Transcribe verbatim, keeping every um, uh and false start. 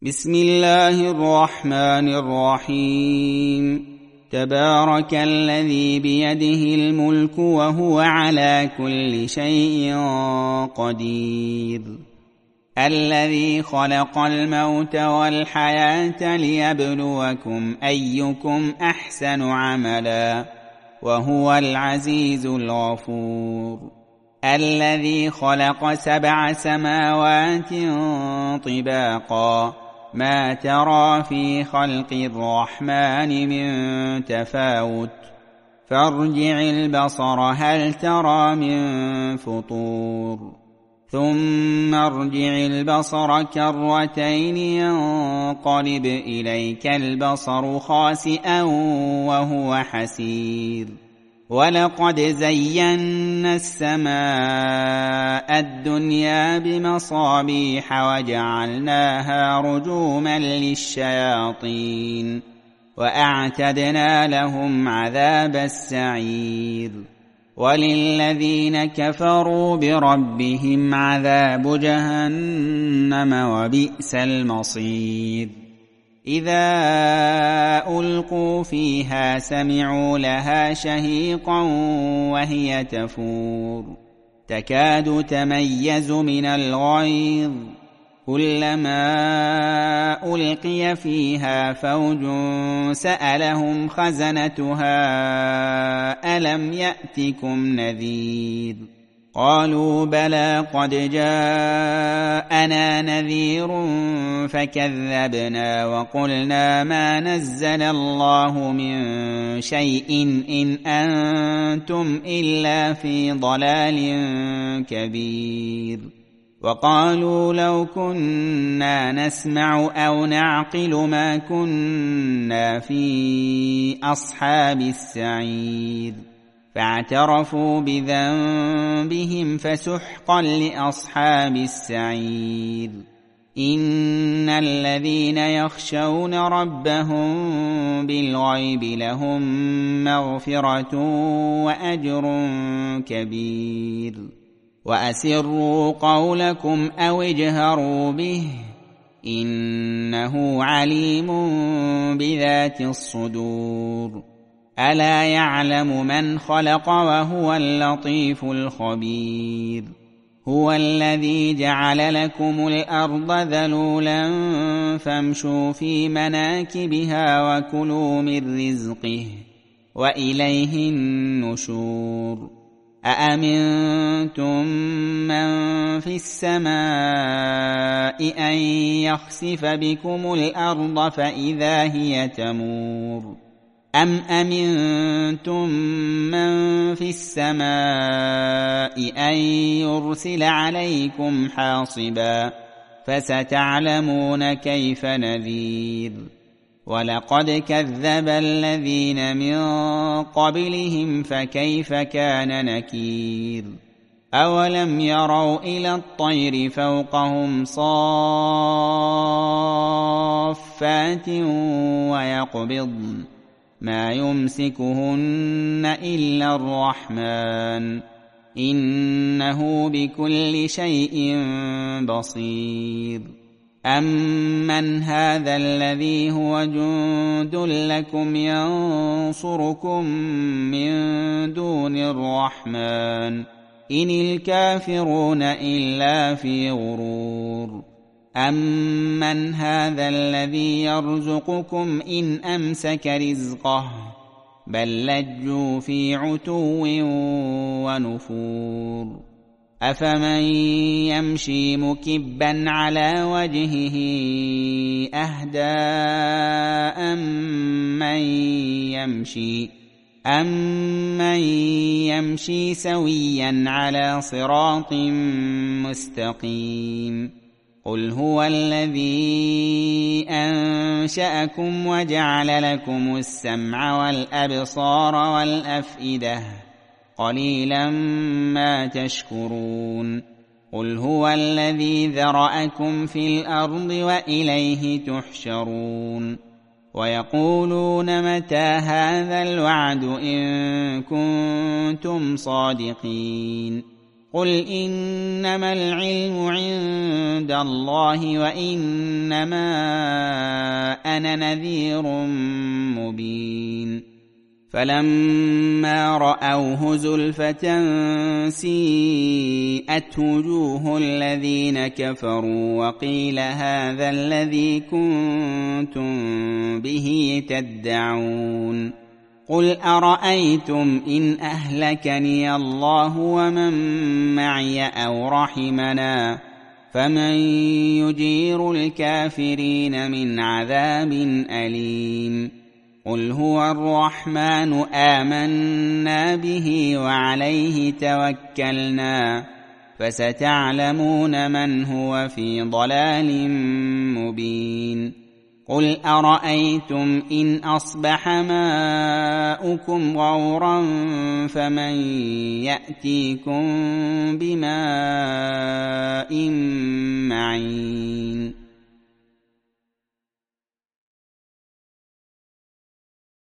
بسم الله الرحمن الرحيم. تبارك الذي بيده الملك وهو على كل شيء قدير. الذي خلق الموت والحياة ليبلوكم أيكم أحسن عملا وهو العزيز الغفور. الذي خلق سبع سماوات طباقا ما ترى في خلق الرحمن من تفاوت فارجع البصر هل ترى من فطور ثم ارجع البصر كرتين ينقلب إليك البصر خاسئا وهو حسير. ولقد زينا السماء الدنيا بمصابيح وجعلناها رجوما للشياطين وأعتدنا لهم عذاب السعير. وللذين كفروا بربهم عذاب جهنم وبئس المصير. إذا ألقوا فيها سمعوا لها شهيقا وهي تفور تكاد تميز من الغيظ كلما ألقي فيها فوج سألهم خزنتها ألم يأتكم نذير قالوا بلى قد جاءنا نذير فكذبنا وقلنا ما نزل الله من شيء إن أنتم إلا في ضلال كبير. وقالوا لو كنا نسمع أو نعقل ما كنا في أصحاب السعير فاعترفوا بذنبهم فسحقا لأصحاب السعير. إن الذين يخشون ربهم بالغيب لهم مغفرة وأجر كبير. وأسروا قولكم أو اجهروا به إنه عليم بذات الصدور. ألا يعلم من خلق وهو اللطيف الخبير. هو الذي جعل لكم الأرض ذلولا فامشوا في مناكبها وكلوا من رزقه وإليه النشور. أأمنتم من في السماء أن يخسف بكم الأرض فإذا هي تمور أم أمنتم من في السماء أن يرسل عليكم حاصبا فستعلمون كيف نذير. ولقد كذب الذين من قبلهم فكيف كان نكير. أولم يروا إلى الطير فوقهم صافات ويقبضن ما يمسكهن إلا الرحمن إنه بكل شيء بصير. أمن هذا الذي هو جند لكم ينصركم من دون الرحمن إن الكافرون إلا في غرور. أمن هذا الذي يرزقكم إن أمسك رزقه بل لجوا في عتو ونفور. أفمن يمشي مكبا على وجهه أهدى أمن يمشي أمن يمشي سويا على صراط مستقيم. قل هو الذي أنشأكم وجعل لكم السمع والأبصار والأفئدة قليلا ما تشكرون. قل هو الذي ذرأكم في الأرض وإليه تحشرون. ويقولون متى هذا الوعد إن كنتم صادقين قل إنما العلم عند الله وإنما أنا نذير مبين فلما رأوه زلفة سيئت وجوه الذين كفروا وقيل هذا الذي كنتم به تدعون قل أرأيتم إن أهلكني الله ومن معي أو رحمنا فمن يجير الكافرين من عذاب أليم قل هو الرحمن آمنا به وعليه توكلنا فستعلمون من هو في ضلال مبين قل أرأيتم إن أصبح ماؤكم غورا فمن يأتيكم بماء معين